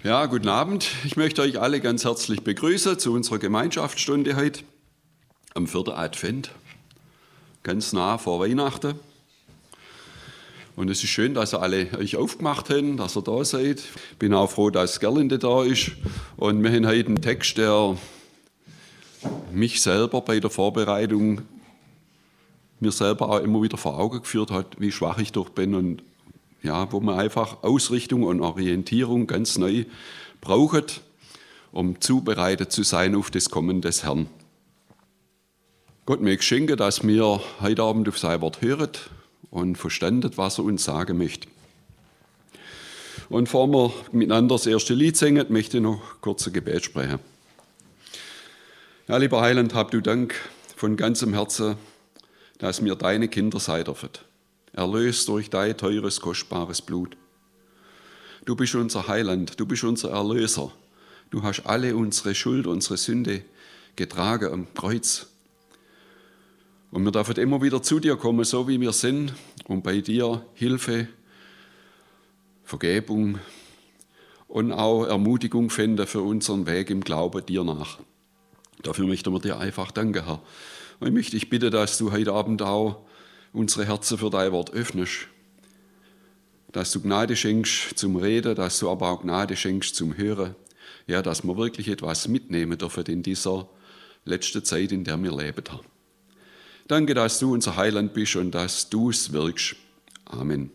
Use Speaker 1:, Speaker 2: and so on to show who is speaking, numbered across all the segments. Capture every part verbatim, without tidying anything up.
Speaker 1: Ja, guten Abend. Ich möchte euch alle ganz herzlich begrüßen zu unserer Gemeinschaftsstunde heute am vierten Advent, ganz nah vor Weihnachten. Und es ist schön, dass ihr alle euch aufgemacht habt, dass ihr da seid. Ich bin auch froh, dass Gerlinde da ist. Und wir haben heute einen Text, der mich selber bei der Vorbereitung, mir selber auch immer wieder vor Augen geführt hat, wie schwach ich doch bin und ja, wo man einfach Ausrichtung und Orientierung ganz neu braucht, um zubereitet zu sein auf das Kommen des Herrn. Gott möge schenken, dass wir heute Abend auf sein Wort hören und verstanden, was er uns sagen möchte. Und bevor wir miteinander das erste Lied singen, möchte ich noch kurz ein Gebet sprechen. Ja, lieber Heiland, hab du Dank von ganzem Herzen, dass wir deine Kinder sein dürfen. Erlöst durch dein teures, kostbares Blut. Du bist unser Heiland, du bist unser Erlöser. Du hast alle unsere Schuld, unsere Sünde getragen am Kreuz. Und wir dürfen immer wieder zu dir kommen, so wie wir sind, und bei dir Hilfe, Vergebung und auch Ermutigung finden für unseren Weg im Glauben dir nach. Dafür möchten wir dir einfach danken, Herr. Und ich möchte dich bitten, dass du heute Abend auch unsere Herzen für dein Wort öffnest, dass du Gnade schenkst zum Reden, dass du aber auch Gnade schenkst zum Hören, ja, dass wir wirklich etwas mitnehmen dürfen in dieser letzten Zeit, in der wir leben. Danke, dass du unser Heiland bist und dass du es wirkst. Amen.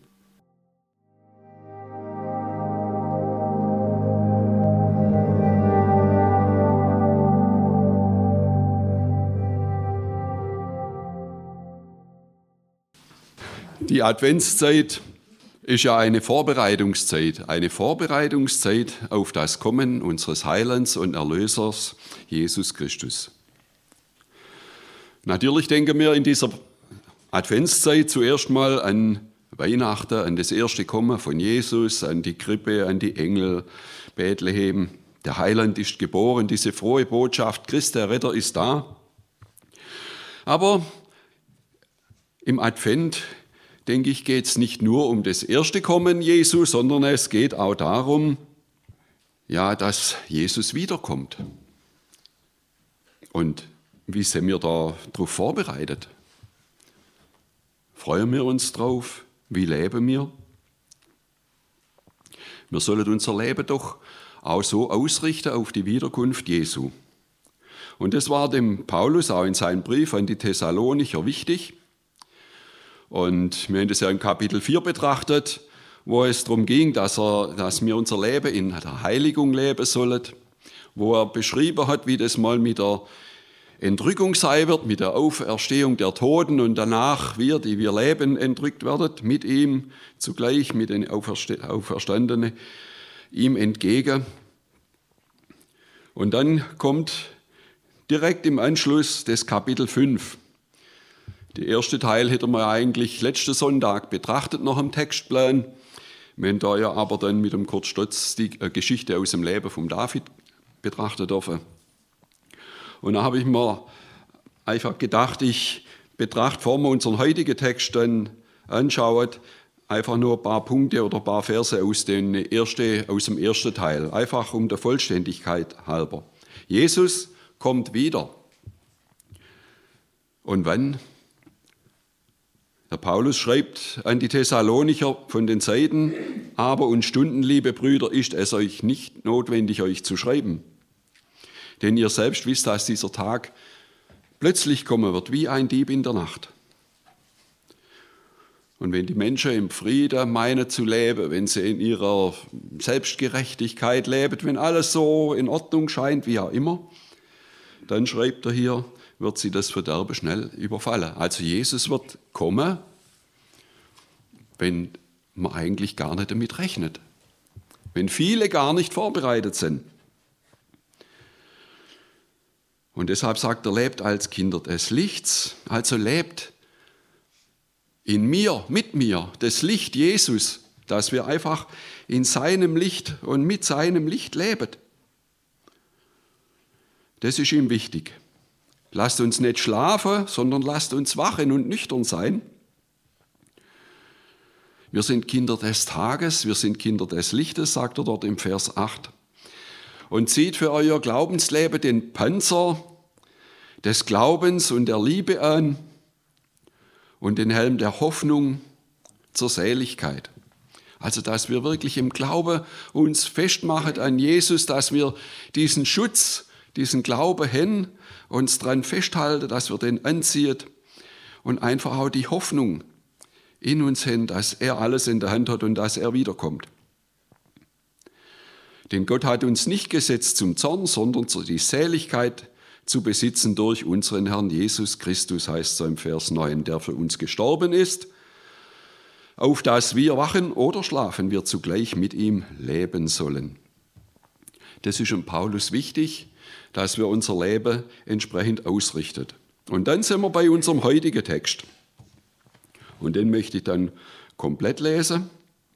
Speaker 1: Die Adventszeit ist ja eine Vorbereitungszeit, eine Vorbereitungszeit auf das Kommen unseres Heilands und Erlösers, Jesus Christus. Natürlich denken wir in dieser Adventszeit zuerst mal an Weihnachten, an das erste Kommen von Jesus, an die Krippe, an die Engel, Bethlehem. Der Heiland ist geboren, diese frohe Botschaft, Christ, der Retter, ist da. Aber im Advent, denke ich, geht es nicht nur um das erste Kommen Jesu, sondern es geht auch darum, ja, dass Jesus wiederkommt. Und wie sind wir da darauf vorbereitet? Freuen wir uns drauf? Wie leben wir? Wir sollen unser Leben doch auch so ausrichten auf die Wiederkunft Jesu. Und das war dem Paulus auch in seinem Brief an die Thessalonicher wichtig. Und wir haben das ja im Kapitel vier betrachtet, wo es darum ging, dass, er, dass wir unser Leben in der Heiligung leben sollen, wo er beschrieben hat, wie das mal mit der Entrückung sein wird, mit der Auferstehung der Toten und danach wir, die wir leben, entrückt werden, mit ihm zugleich, mit den Auferstandenen, ihm entgegen. Und dann kommt direkt im Anschluss das Kapitel fünf. Der erste Teil hätten wir eigentlich letzten Sonntag betrachtet noch im Textplan. Wir haben da ja aber dann mit dem Kurt Stotz die Geschichte aus dem Leben von David betrachten dürfen. Und da habe ich mir einfach gedacht, ich betrachte, bevor wir unseren heutigen Text dann anschauen, einfach nur ein paar Punkte oder ein paar Verse aus, den erste, aus dem ersten Teil, einfach um der Vollständigkeit halber. Jesus kommt wieder. Und wann? Der Paulus schreibt an die Thessalonicher von den Seiten, aber und Stunden, liebe Brüder, ist es euch nicht notwendig, euch zu schreiben. Denn ihr selbst wisst, dass dieser Tag plötzlich kommen wird, wie ein Dieb in der Nacht. Und wenn die Menschen im Frieden meinen zu leben, wenn sie in ihrer Selbstgerechtigkeit leben, wenn alles so in Ordnung scheint, wie auch immer, dann schreibt er hier, wird sie das Verderben schnell überfallen. Also Jesus wird kommen, wenn man eigentlich gar nicht damit rechnet. Wenn viele gar nicht vorbereitet sind. Und deshalb sagt er, lebt als Kinder des Lichts, also lebt in mir, mit mir, das Licht Jesus, dass wir einfach in seinem Licht und mit seinem Licht leben. Das ist ihm wichtig. Lasst uns nicht schlafen, sondern lasst uns wachen und nüchtern sein. Wir sind Kinder des Tages, wir sind Kinder des Lichtes, sagt er dort im Vers acht. und zieht für euer Glaubensleben den Panzer des Glaubens und der Liebe an und den Helm der Hoffnung zur Seligkeit. Also, dass wir wirklich im Glaube uns festmachen an Jesus, dass wir diesen Schutz, diesen Glaube hin, uns dran festhalten, dass wir den anziehen und einfach auch die Hoffnung in uns haben, dass er alles in der Hand hat und dass er wiederkommt. Denn Gott hat uns nicht gesetzt zum Zorn, sondern die Seligkeit zu besitzen durch unseren Herrn Jesus Christus, heißt es im Vers neun, der für uns gestorben ist, auf dass wir wachen oder schlafen wir zugleich mit ihm leben sollen. Das ist dem Paulus wichtig, dass wir unser Leben entsprechend ausrichten. Und dann sind wir bei unserem heutigen Text. Und den möchte ich dann komplett lesen.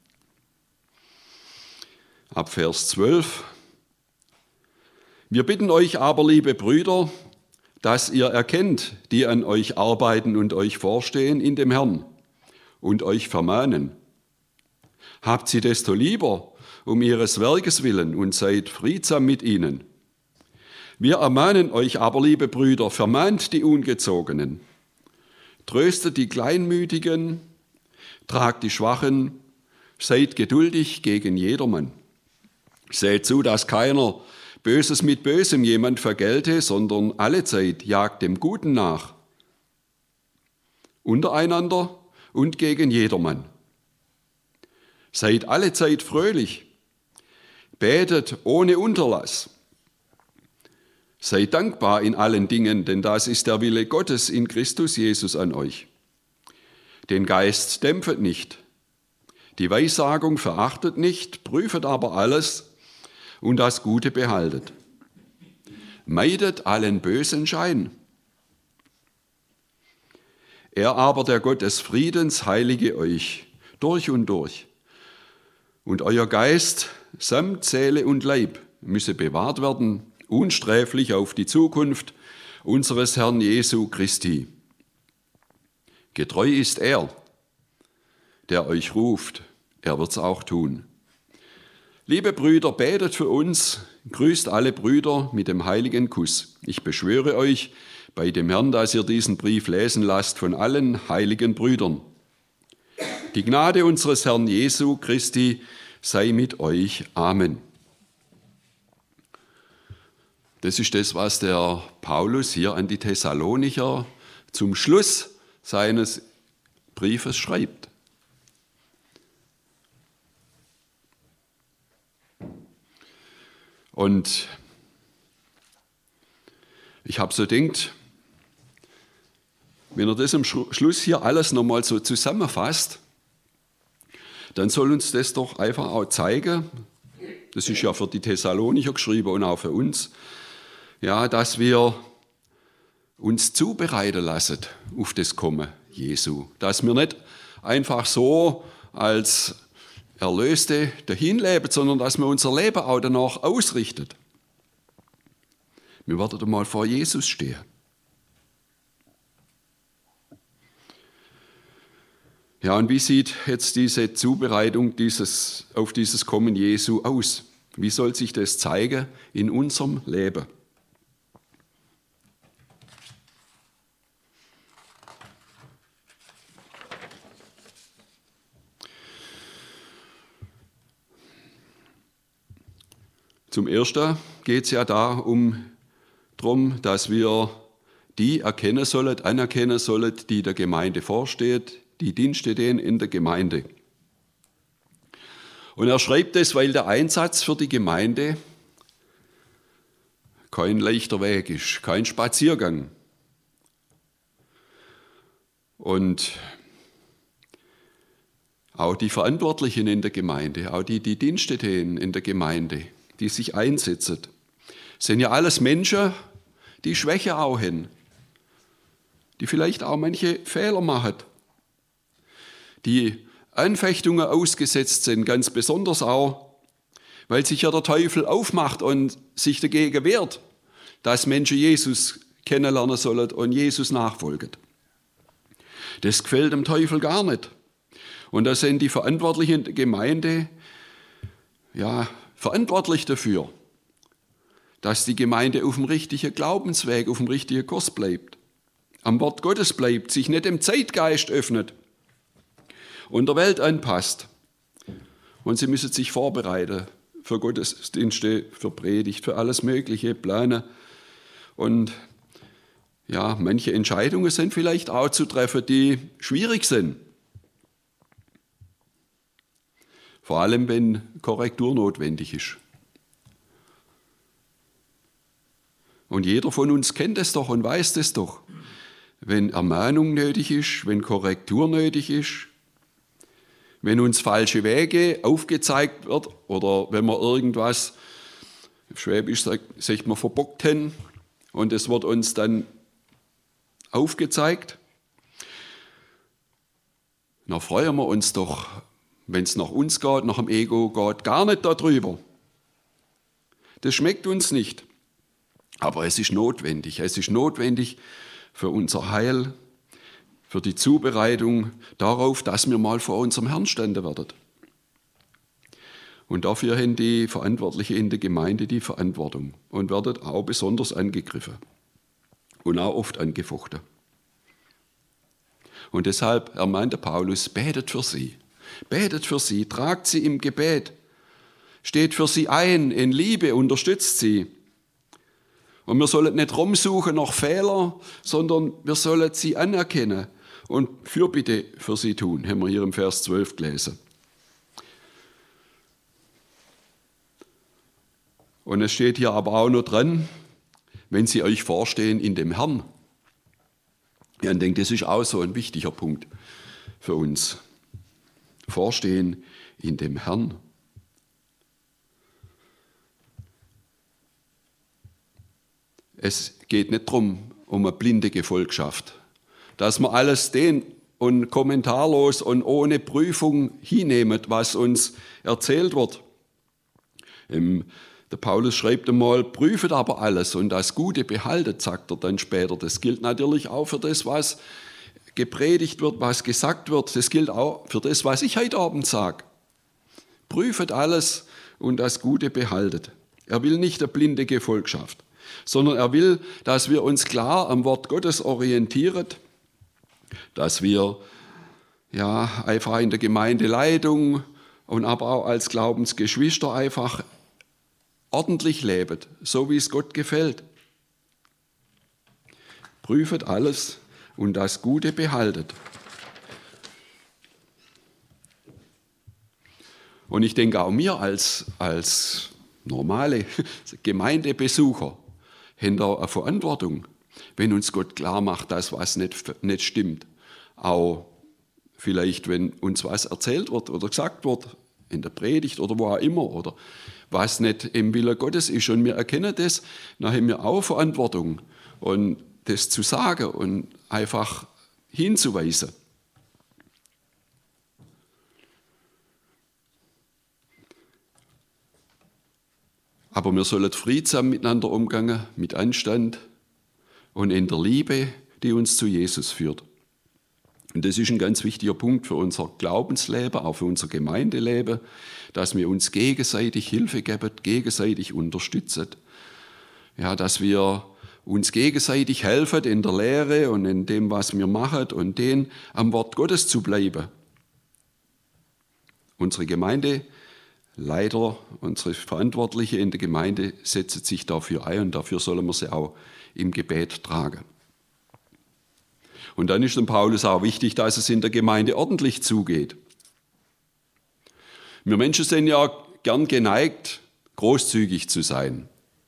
Speaker 1: Ab Vers zwölf. Wir bitten euch aber, liebe Brüder, dass ihr erkennt, die an euch arbeiten und euch vorstehen in dem Herrn und euch vermahnen. Habt sie desto lieber um ihres Werkes willen und seid friedsam mit ihnen. Wir ermahnen euch aber, liebe Brüder, vermahnt die Ungezogenen, tröstet die Kleinmütigen, tragt die Schwachen, seid geduldig gegen jedermann. Seht zu, dass keiner Böses mit Bösem jemand vergelte, sondern allezeit jagt dem Guten nach, untereinander und gegen jedermann. Seid allezeit fröhlich, betet ohne Unterlass. Seid dankbar in allen Dingen, denn das ist der Wille Gottes in Christus Jesus an euch. Den Geist dämpft nicht, die Weissagung verachtet nicht, prüfet aber alles und das Gute behaltet. Meidet allen bösen Schein. Er aber, der Gott des Friedens, heilige euch durch und durch. Und euer Geist samt Seele und Leib müsse bewahrt werden, unsträflich auf die Zukunft unseres Herrn Jesu Christi. Getreu ist er, der euch ruft, er wird's auch tun. Liebe Brüder, betet für uns, grüßt alle Brüder mit dem heiligen Kuss. Ich beschwöre euch bei dem Herrn, dass ihr diesen Brief lesen lasst von allen heiligen Brüdern. Die Gnade unseres Herrn Jesu Christi sei mit euch. Amen. Das ist das, was der Paulus hier an die Thessalonicher zum Schluss seines Briefes schreibt. Und ich habe so gedacht, wenn er das am Schluss hier alles nochmal so zusammenfasst, dann soll uns das doch einfach auch zeigen, das ist ja für die Thessalonicher geschrieben und auch für uns, ja, dass wir uns zubereiten lassen auf das Kommen Jesu. Dass wir nicht einfach so als Erlöste dahin leben, sondern dass wir unser Leben auch danach ausrichten. Wir werden mal vor Jesus stehen. Ja, und wie sieht jetzt diese Zubereitung dieses, auf dieses Kommen Jesu aus? Wie soll sich das zeigen in unserem Leben? Zum Ersten geht es ja da um, darum, dass wir die erkennen sollen, anerkennen sollen, die der Gemeinde vorsteht, die Dienste denen in der Gemeinde. Und er schreibt es, weil der Einsatz für die Gemeinde kein leichter Weg ist, kein Spaziergang. Und auch die Verantwortlichen in der Gemeinde, auch die, die Dienste denen in der Gemeinde, die sich einsetzen, sind ja alles Menschen, die Schwäche auch haben, die vielleicht auch manche Fehler machen, die Anfechtungen ausgesetzt sind, ganz besonders auch, weil sich ja der Teufel aufmacht und sich dagegen wehrt, dass Menschen Jesus kennenlernen sollen und Jesus nachfolgen. Das gefällt dem Teufel gar nicht. Und da sind die Verantwortlichen der Gemeinde ja, verantwortlich dafür, dass die Gemeinde auf dem richtigen Glaubensweg, auf dem richtigen Kurs bleibt, am Wort Gottes bleibt, sich nicht dem Zeitgeist öffnet und der Welt anpasst. Und sie müssen sich vorbereiten für Gottesdienste, für Predigt, für alles Mögliche, planen. Und ja, manche Entscheidungen sind vielleicht auch zu treffen, die schwierig sind. Vor allem, wenn Korrektur notwendig ist. Und jeder von uns kennt es doch und weiß es doch. Wenn Ermahnung nötig ist, wenn Korrektur nötig ist, wenn uns falsche Wege aufgezeigt wird oder wenn wir irgendwas, auf Schwäbisch sagt, sagt man, verbockt haben und es wird uns dann aufgezeigt, dann freuen wir uns doch, wenn es nach uns geht, nach dem Ego geht, gar nicht darüber. Das schmeckt uns nicht, aber es ist notwendig. Es ist notwendig für unser Heil, für die Zubereitung darauf, dass wir mal vor unserem Herrn standen werden. Und dafür haben die Verantwortlichen in der Gemeinde die Verantwortung und werden auch besonders angegriffen und auch oft angefochten. Und deshalb ermahnte Paulus, betet für sie, betet für sie, tragt sie im Gebet, steht für sie ein, in Liebe, unterstützt sie. Und wir sollen nicht rumsuchen nach Fehlern, sondern wir sollen sie anerkennen und Fürbitte für sie tun, haben wir hier im Vers zwölf gelesen. Und es steht hier aber auch noch dran, wenn sie euch vorstehen in dem Herrn. Ja, ich denke, das ist auch so ein wichtiger Punkt für uns. Vorstehen in dem Herrn. Es geht nicht darum, um eine blinde Gefolgschaft, dass wir alles den und kommentarlos und ohne Prüfung hinnehmen, was uns erzählt wird. Ähm, der Paulus schreibt einmal, prüft aber alles und das Gute behaltet, sagt er dann später. Das gilt natürlich auch für das, was gepredigt wird, was gesagt wird. Das gilt auch für das, was ich heute Abend sage. Prüft alles und das Gute behaltet. Er will nicht eine blinde Gefolgschaft, sondern er will, dass wir uns klar am Wort Gottes orientieren, dass wir ja, einfach in der Gemeindeleitung und aber auch als Glaubensgeschwister einfach ordentlich leben, so wie es Gott gefällt. Prüft alles und das Gute behaltet. Und ich denke auch wir als, als normale Gemeindebesucher haben da eine Verantwortung, wenn uns Gott klar macht, dass was nicht, nicht stimmt. Auch vielleicht, wenn uns was erzählt wird oder gesagt wird, in der Predigt oder wo auch immer, oder was nicht im Willen Gottes ist. Und wir erkennen das, dann haben wir auch Verantwortung, und das zu sagen und einfach hinzuweisen. Aber wir sollen friedsam miteinander umgehen, mit Anstand und in der Liebe, die uns zu Jesus führt. Und das ist ein ganz wichtiger Punkt für unser Glaubensleben, auch für unser Gemeindeleben, dass wir uns gegenseitig Hilfe geben, gegenseitig unterstützen. Ja, dass wir uns gegenseitig helfen in der Lehre und in dem, was wir machen, und den am Wort Gottes zu bleiben. Unsere Gemeindeleiter, unsere Verantwortliche in der Gemeinde setzen sich dafür ein, und dafür sollen wir sie auch im Gebet tragen. Und dann ist dem Paulus auch wichtig, dass es in der Gemeinde ordentlich zugeht. Wir Menschen sind ja gern geneigt, großzügig zu sein.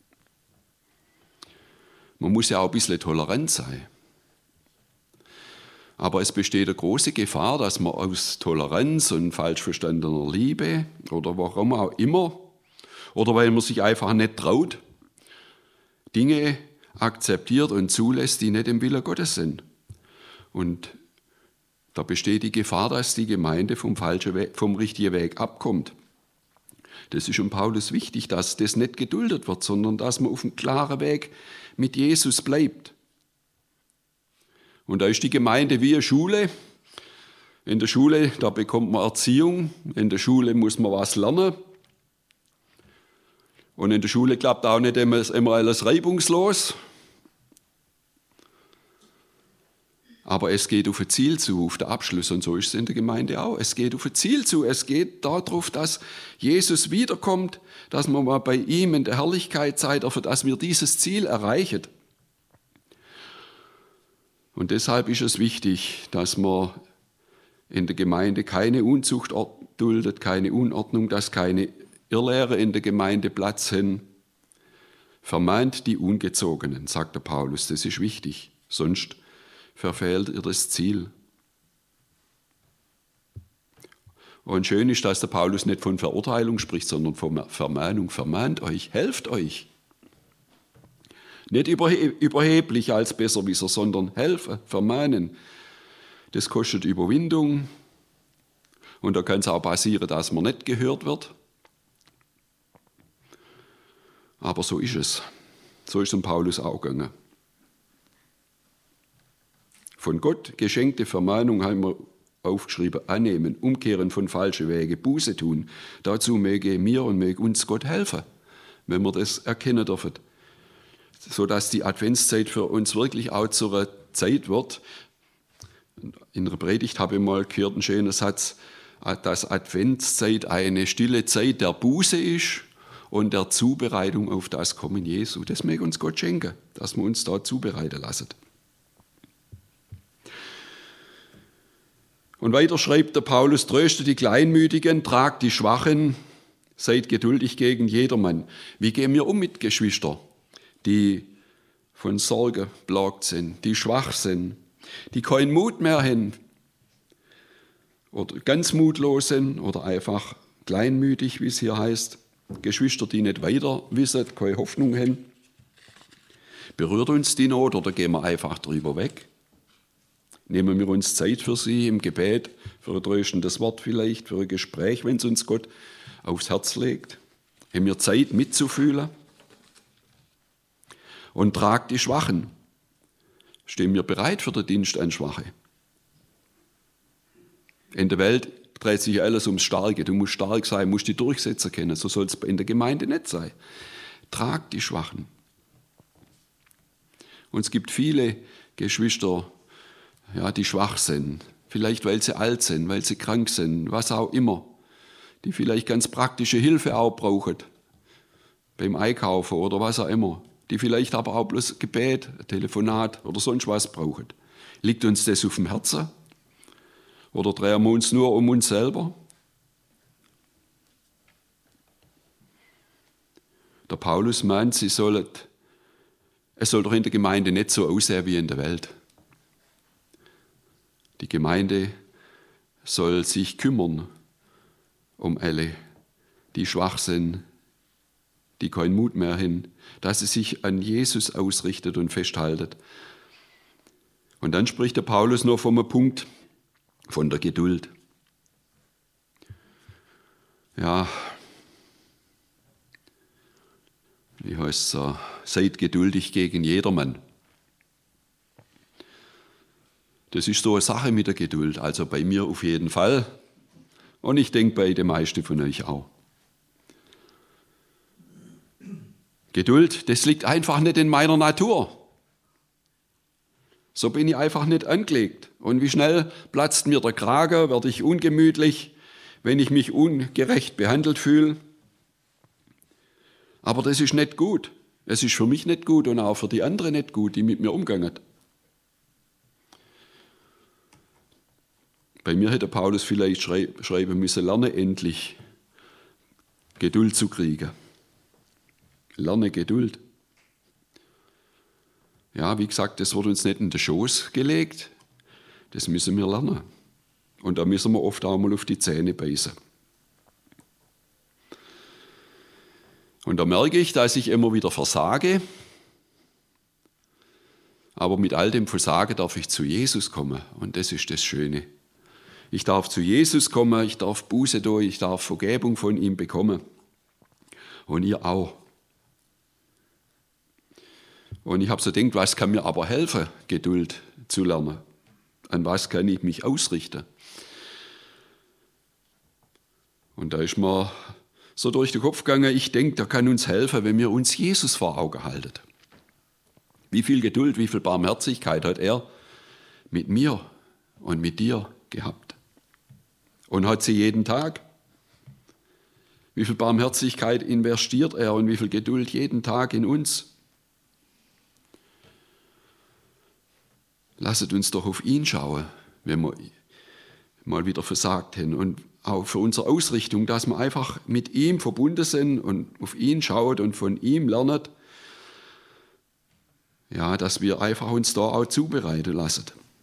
Speaker 1: Man muss ja auch ein bisschen tolerant sein. Aber es besteht eine große Gefahr, dass man aus Toleranz und falsch verstandener Liebe oder warum auch immer, oder weil man sich einfach nicht traut, Dinge akzeptiert und zulässt, die nicht im Willen Gottes sind. Und da besteht die Gefahr, dass die Gemeinde vom falschen Weg, vom richtigen Weg abkommt. Das ist um Paulus wichtig, dass das nicht geduldet wird, sondern dass man auf einem klaren Weg mit Jesus bleibt. Und da ist die Gemeinde wie eine Schule. In der Schule, da bekommt man Erziehung. In der Schule muss man was lernen. Und in der Schule klappt auch nicht immer, immer alles reibungslos. Aber es geht auf ein Ziel zu, auf den Abschluss. Und so ist es in der Gemeinde auch. Es geht auf ein Ziel zu. Es geht darauf, dass Jesus wiederkommt, dass wir mal bei ihm in der Herrlichkeit sein dürfen, dass wir dieses Ziel erreichen. Und deshalb ist es wichtig, dass man in der Gemeinde keine Unzucht duldet, keine Unordnung, dass keine Irrlehre in der Gemeinde Platz haben. Vermahnt die Ungezogenen, sagt der Paulus, das ist wichtig, sonst verfehlt ihr das Ziel. Und schön ist, dass der Paulus nicht von Verurteilung spricht, sondern von Vermahnung. Vermahnt euch, helft euch. Nicht überheblich als Besserwisser, sondern helfen, vermahnen. Das kostet Überwindung. Und da kann es auch passieren, dass man nicht gehört wird. Aber so ist es. So ist es dem Paulus auch gegangen. Von Gott geschenkte Vermahnung haben wir aufgeschrieben, annehmen, umkehren von falschen Wegen, Buße tun. Dazu möge mir und möge uns Gott helfen, wenn wir das erkennen dürfen. Sodass die Adventszeit für uns wirklich auch zu einer Zeit wird. In einer Predigt habe ich mal gehört, einen schönen Satz, dass Adventszeit eine stille Zeit der Buße ist und der Zubereitung auf das Kommen Jesu. Das möge uns Gott schenken, dass wir uns da zubereiten lassen. Und weiter schreibt der Paulus, tröstet die Kleinmütigen, tragt die Schwachen, seid geduldig gegen jedermann. Wie gehen wir um mit Geschwistern, die von Sorge plagt sind, die schwach sind, die keinen Mut mehr haben oder ganz mutlos sind oder einfach kleinmütig, wie es hier heißt. Geschwister, die nicht weiter wissen, keine Hoffnung haben. Berührt uns die Not oder gehen wir einfach drüber weg? Nehmen wir uns Zeit für sie im Gebet, für ein tröstendes Wort vielleicht, für ein Gespräch, wenn es uns Gott aufs Herz legt? Haben wir Zeit mitzufühlen? Und tragt die Schwachen. Stehen wir bereit für den Dienst an Schwache? In der Welt dreht sich alles ums Starke. Du musst stark sein, musst die Durchsetzer kennen. So soll es in der Gemeinde nicht sein. Tragt die Schwachen. Und es gibt viele Geschwister, ja, die schwach sind. Vielleicht, weil sie alt sind, weil sie krank sind, was auch immer. Die vielleicht ganz praktische Hilfe auch brauchen. Beim Einkaufen oder was auch immer. Die vielleicht aber auch bloß Gebet, Telefonat oder sonst was brauchen. Liegt uns das auf dem Herzen? Oder drehen wir uns nur um uns selber? Der Paulus meint, sie sollen, es soll doch in der Gemeinde nicht so aussehen wie in der Welt. Die Gemeinde soll sich kümmern um alle, die schwach sind, die keinen Mut mehr haben, dass sie sich an Jesus ausrichtet und festhaltet. Und dann spricht der Paulus noch vom Punkt von der Geduld. Ja, wie heißt es? Seid geduldig gegen jedermann. Das ist so eine Sache mit der Geduld, also bei mir auf jeden Fall. Und ich denke bei den meisten von euch auch. Geduld, das liegt einfach nicht in meiner Natur. So bin ich einfach nicht angelegt. Und wie schnell platzt mir der Kragen, werde ich ungemütlich, wenn ich mich ungerecht behandelt fühle. Aber das ist nicht gut. Es ist für mich nicht gut und auch für die anderen nicht gut, die mit mir umgehen. Bei mir hätte Paulus vielleicht schreiben müssen, lerne endlich Geduld zu kriegen. Lerne Geduld. Ja, wie gesagt, das wird uns nicht in den Schoß gelegt. Das müssen wir lernen. Und da müssen wir oft auch mal auf die Zähne beißen. Und da merke ich, dass ich immer wieder versage. Aber mit all dem Versagen darf ich zu Jesus kommen. Und das ist das Schöne. Ich darf zu Jesus kommen, ich darf Buße tun, ich darf Vergebung von ihm bekommen. Und ihr auch. Und ich habe so gedacht, was kann mir aber helfen, Geduld zu lernen? An was kann ich mich ausrichten? Und da ist mir so durch den Kopf gegangen, ich denke, der kann uns helfen, wenn wir uns Jesus vor Augen halten. Wie viel Geduld, wie viel Barmherzigkeit hat er mit mir und mit dir gehabt? Und hat sie jeden Tag? Wie viel Barmherzigkeit investiert er und wie viel Geduld jeden Tag in uns? Lasset uns doch auf ihn schauen, wenn wir mal wieder versagt haben. Und auch für unsere Ausrichtung, dass wir einfach mit ihm verbunden sind und auf ihn schauen und von ihm lernen, ja, dass wir einfach uns da auch zubereiten lassen.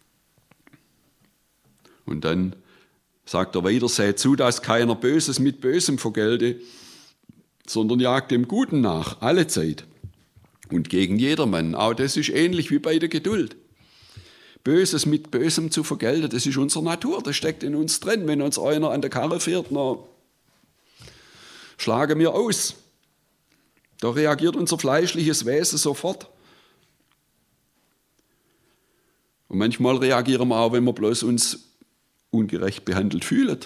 Speaker 1: Und dann sagt er weiter, seht zu, dass keiner Böses mit Bösem vergelte, sondern jagt dem Guten nach, alle Zeit. Und gegen jedermann. Auch das ist ähnlich wie bei der Geduld. Böses mit Bösem zu vergelten, das ist unsere Natur, das steckt in uns drin. Wenn uns einer an der Karre fährt, dann schlagen wir aus. Da reagiert unser fleischliches Wesen sofort. Und manchmal reagieren wir auch, wenn wir bloß uns ungerecht behandelt fühlen.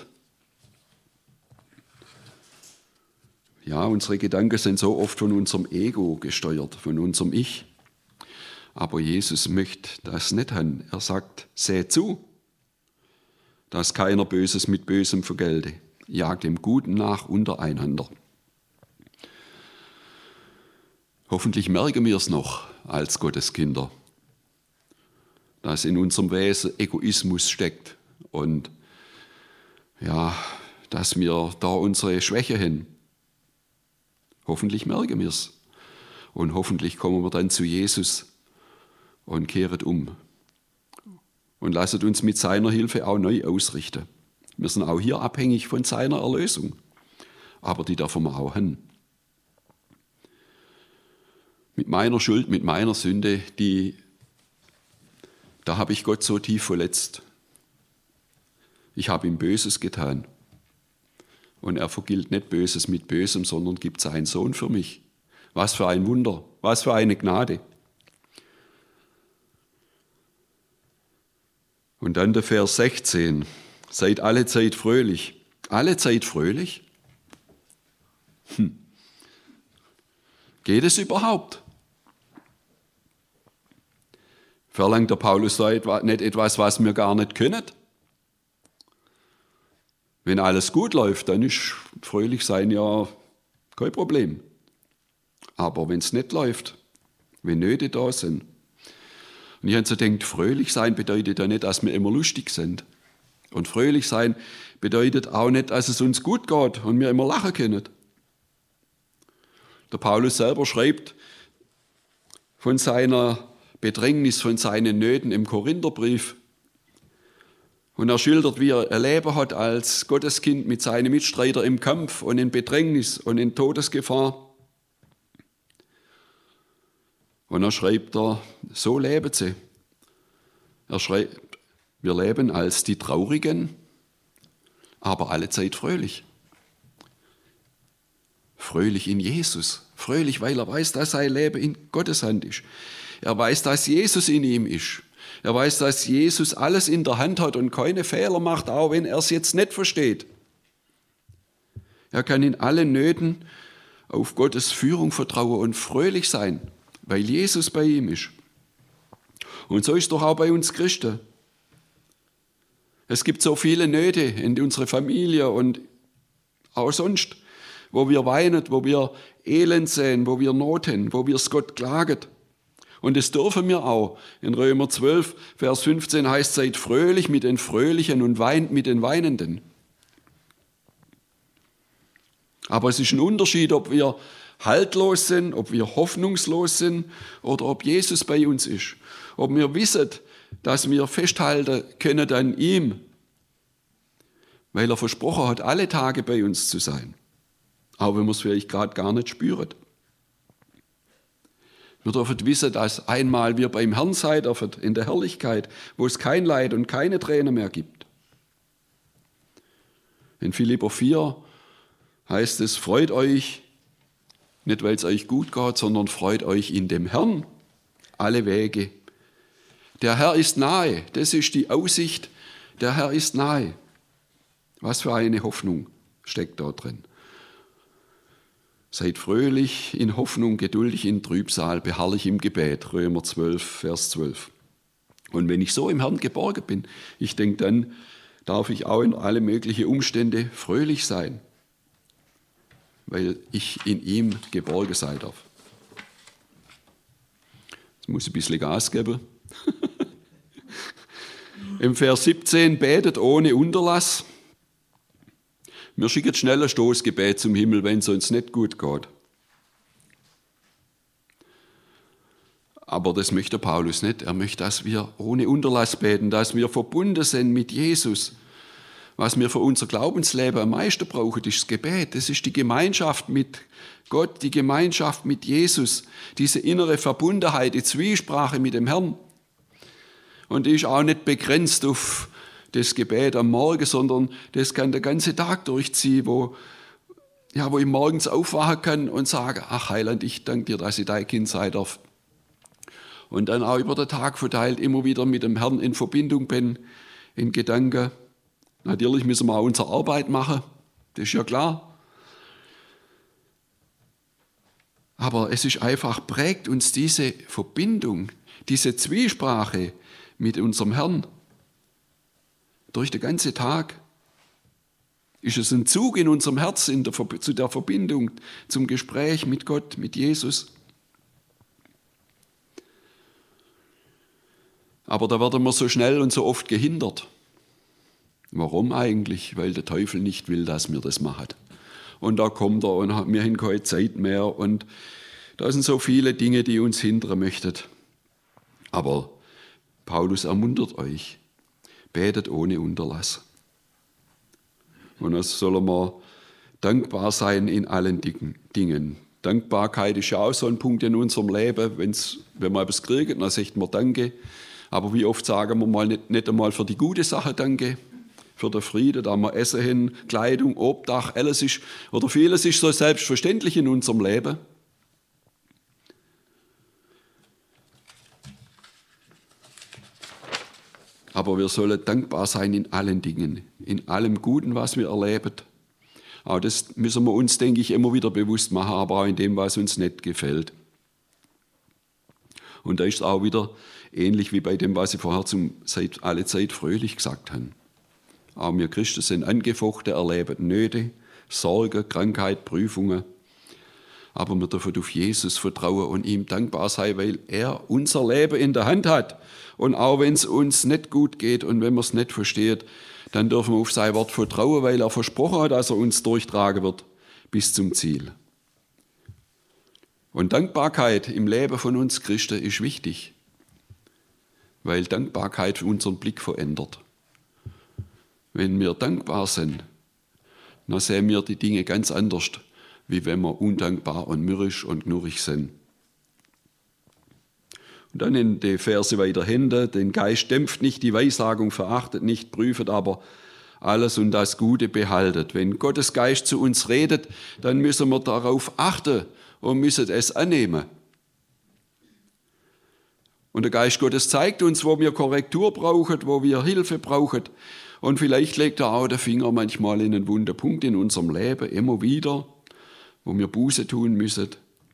Speaker 1: Ja, unsere Gedanken sind so oft von unserem Ego gesteuert, von unserem Ich. Aber Jesus möchte das nicht haben. Er sagt, seht zu, dass keiner Böses mit Bösem vergelte. Jagt dem Guten nach untereinander. Hoffentlich merken wir es noch als Gotteskinder, dass in unserem Wesen Egoismus steckt und ja, dass wir da unsere Schwäche haben. Hoffentlich merken wir es und hoffentlich kommen wir dann zu Jesus und kehren um und lassen uns mit seiner Hilfe auch neu ausrichten. Wir sind auch hier abhängig von seiner Erlösung, aber die dürfen wir auch haben. Mit meiner Schuld, mit meiner Sünde, die, da habe ich Gott so tief verletzt. Ich habe ihm Böses getan. Und er vergilt nicht Böses mit Bösem, sondern gibt seinen Sohn für mich. Was für ein Wunder, was für eine Gnade. Und dann der Vers sechzehn. Seid alle Zeit fröhlich. Alle Zeit fröhlich? Hm. Geht es überhaupt? Verlangt der Paulus da nicht etwas, was wir gar nicht können? Wenn alles gut läuft, dann ist fröhlich sein ja kein Problem. Aber wenn es nicht läuft, wenn Nöte da sind, und ich habe so gedacht, fröhlich sein bedeutet ja nicht, dass wir immer lustig sind. Und fröhlich sein bedeutet auch nicht, dass es uns gut geht und wir immer lachen können. Der Paulus selber schreibt von seiner Bedrängnis, von seinen Nöten im Korintherbrief. Und er schildert, wie er erleben hat als Gotteskind mit seinen Mitstreitern im Kampf und in Bedrängnis und in Todesgefahr. Und er schreibt da, so leben sie. Er schreibt, wir leben als die Traurigen, aber allezeit fröhlich. Fröhlich in Jesus. Fröhlich, weil er weiß, dass sein Leben in Gottes Hand ist. Er weiß, dass Jesus in ihm ist. Er weiß, dass Jesus alles in der Hand hat und keine Fehler macht, auch wenn er es jetzt nicht versteht. Er kann in allen Nöten auf Gottes Führung vertrauen und fröhlich sein, weil Jesus bei ihm ist. Und so ist es doch auch bei uns Christen. Es gibt so viele Nöte in unserer Familie und auch sonst, wo wir weinen, wo wir Elend sehen, wo wir Not haben, wo wir es Gott klagen. Und das dürfen wir auch. In Römer zwölf, Vers fünfzehn heißt, seid fröhlich mit den Fröhlichen und weint mit den Weinenden. Aber es ist ein Unterschied, ob wir haltlos sind, ob wir hoffnungslos sind oder ob Jesus bei uns ist. Ob wir wissen, dass wir festhalten können an ihm, weil er versprochen hat, alle Tage bei uns zu sein. Auch wenn wir es vielleicht gerade gar nicht spüren. Wir dürfen wissen, dass einmal wir beim Herrn sein dürfen, in der Herrlichkeit, wo es kein Leid und keine Tränen mehr gibt. In Philipper vier heißt es, freut euch, nicht weil es euch gut geht, sondern freut euch in dem Herrn alle Wege. Der Herr ist nahe, das ist die Aussicht, der Herr ist nahe. Was für eine Hoffnung steckt da drin. Seid fröhlich in Hoffnung, geduldig in Trübsal, beharrlich im Gebet. Römer zwölf, Vers zwölf. Und wenn ich so im Herrn geborgen bin, ich denke, dann darf ich auch in alle möglichen Umstände fröhlich sein, weil ich in ihm geborgen sein darf. Jetzt muss ich ein bisschen Gas geben. Im Vers siebzehn, betet ohne Unterlass. Wir schicken schnell ein Stoßgebet zum Himmel, wenn es uns nicht gut geht. Aber das möchte Paulus nicht. Er möchte, dass wir ohne Unterlass beten, dass wir verbunden sind mit Jesus. Was wir für unser Glaubensleben am meisten brauchen, ist das Gebet. Das ist die Gemeinschaft mit Gott, die Gemeinschaft mit Jesus, diese innere Verbundenheit, die Zwiesprache mit dem Herrn. Und die ist auch nicht begrenzt auf das Gebet am Morgen, sondern das kann den ganzen Tag durchziehen, wo, ja, wo ich morgens aufwachen kann und sage, ach Heiland, ich danke dir, dass ich dein Kind sein darf. Und dann auch über den Tag verteilt immer wieder mit dem Herrn in Verbindung bin, in Gedanken. Natürlich müssen wir auch unsere Arbeit machen, das ist ja klar. Aber es ist einfach, prägt uns diese Verbindung, diese Zwiesprache mit unserem Herrn durch den ganzen Tag. Ist es ein Zug in unserem Herz in der, zu der Verbindung, zum Gespräch mit Gott, mit Jesus. Aber da werden wir so schnell und so oft gehindert. Warum eigentlich? Weil der Teufel nicht will, dass wir das machen. Und da kommt er und wir haben keine Zeit mehr. Und da sind so viele Dinge, die uns hindern möchten. Aber Paulus ermuntert euch, betet ohne Unterlass. Und das sollen wir dankbar sein in allen Dingen. Dankbarkeit ist ja auch so ein Punkt in unserem Leben. Wenn's, wenn wir etwas kriegen, dann sagt man Danke. Aber wie oft sagen wir mal nicht, nicht einmal für die gute Sache Danke, für den Frieden, da wir Essen haben, Kleidung, Obdach, alles ist, oder vieles ist so selbstverständlich in unserem Leben. Aber wir sollen dankbar sein in allen Dingen, in allem Guten, was wir erleben. Auch das müssen wir uns, denke ich, immer wieder bewusst machen, aber auch in dem, was uns nicht gefällt. Und da ist es auch wieder ähnlich wie bei dem, was ich vorher zum Zeit, alle Zeit fröhlich gesagt habe. Auch wir Christen sind angefochten, erleben Nöte, Sorgen, Krankheit, Prüfungen. Aber wir dürfen auf Jesus vertrauen und ihm dankbar sein, weil er unser Leben in der Hand hat. Und auch wenn es uns nicht gut geht und wenn man es nicht versteht, dann dürfen wir auf sein Wort vertrauen, weil er versprochen hat, dass er uns durchtragen wird bis zum Ziel. Und Dankbarkeit im Leben von uns Christen ist wichtig, weil Dankbarkeit unseren Blick verändert. Wenn wir dankbar sind, dann sehen wir die Dinge ganz anders, wie wenn wir undankbar und mürrisch und knurrig sind. Und dann in die Verse weiter hinten, den Geist dämpft nicht, die Weissagung verachtet nicht, prüft aber alles und das Gute behaltet. Wenn Gottes Geist zu uns redet, dann müssen wir darauf achten und müssen es annehmen. Und der Geist Gottes zeigt uns, wo wir Korrektur brauchen, wo wir Hilfe brauchen. Und vielleicht legt er auch den Finger manchmal in einen wunden Punkt in unserem Leben, immer wieder, wo wir Buße tun müssen.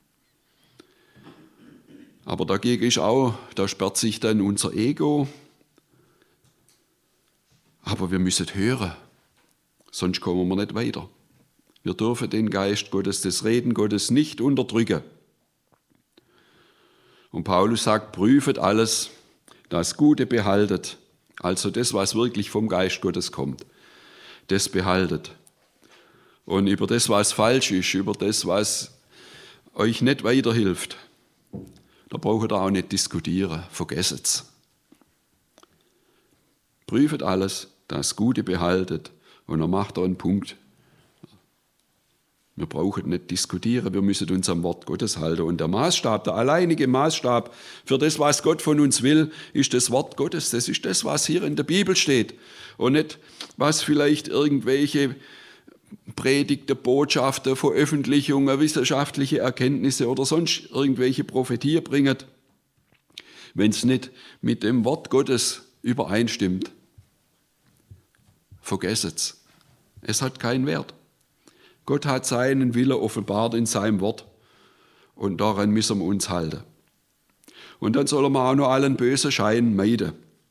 Speaker 1: Aber dagegen ist auch, da sperrt sich dann unser Ego. Aber wir müssen hören, sonst kommen wir nicht weiter. Wir dürfen den Geist Gottes, das Reden Gottes nicht unterdrücken. Und Paulus sagt, prüfet alles, das Gute behaltet. Also das, was wirklich vom Geist Gottes kommt, das behaltet. Und über das, was falsch ist, über das, was euch nicht weiterhilft, da braucht ihr auch nicht diskutieren, vergesst es. Prüfet alles, das Gute behaltet und dann macht er einen Punkt. Wir brauchen nicht diskutieren, wir müssen uns am Wort Gottes halten. Und der Maßstab, der alleinige Maßstab für das, was Gott von uns will, ist das Wort Gottes. Das ist das, was hier in der Bibel steht. Und nicht, was vielleicht irgendwelche Predigten, Botschaften, Veröffentlichungen, wissenschaftliche Erkenntnisse oder sonst irgendwelche Prophetien bringen, wenn es nicht mit dem Wort Gottes übereinstimmt. Vergesst es. Es hat keinen Wert. Gott hat seinen Wille offenbart in seinem Wort und daran müssen wir uns halten. Und dann sollen wir auch noch allen bösen Schein meiden.